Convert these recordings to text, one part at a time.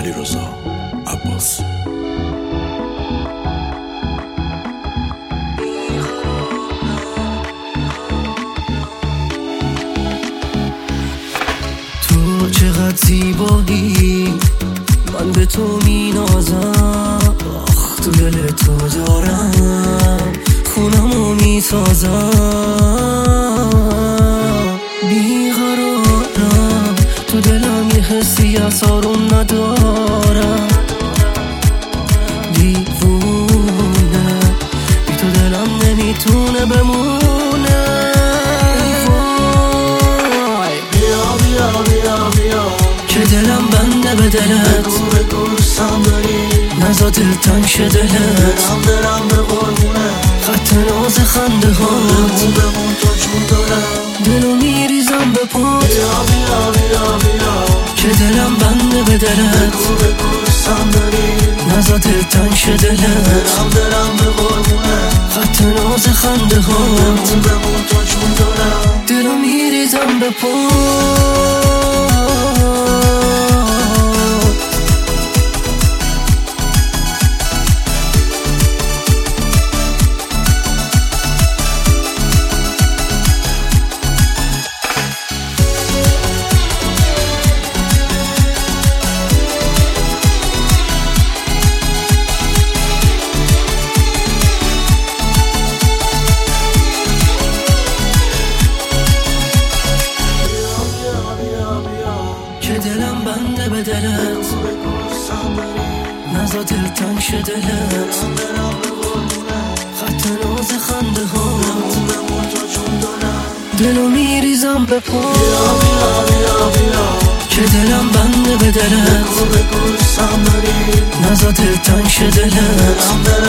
علیرضا عباسی. تو چقدر زیبایی، من به تو می نازم، آخ تو دل تو دارم خونمو می سازم. بیقرارم تو دلم، یه حسی از آروم ندارم. دیوونه بی تو دلم نمیتونه بمونه. که دلم بنده به دلت، دوستم داری نزا دل تنگ شه دلت. دلم برم به قربونه خط ناز خنده هات، بمون تو چون دارم دلو میریزم به پات. بیا بیا بیا بیا که دلم بنده به دلت، دوستم داری نزا دل تنگ شه دلت. دلم برم به قربونه خط ناز خنده هات، بمون تو چون دارم دلو میریزم به پات. که دلم بنده به دلت، نزا دل تنگ شه دلت. خط ناز خنده هات، دلو میریزم به پات. که دلم بنده به دلت، نزا دل تنگ شه دلت.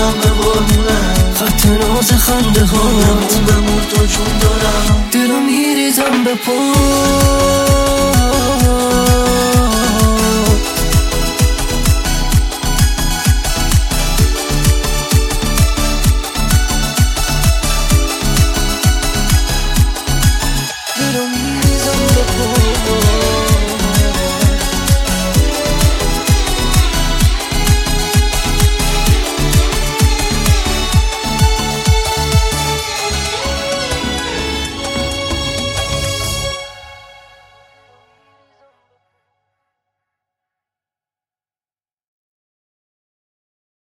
خط ناز خنده هات، دلو میریزم به پات.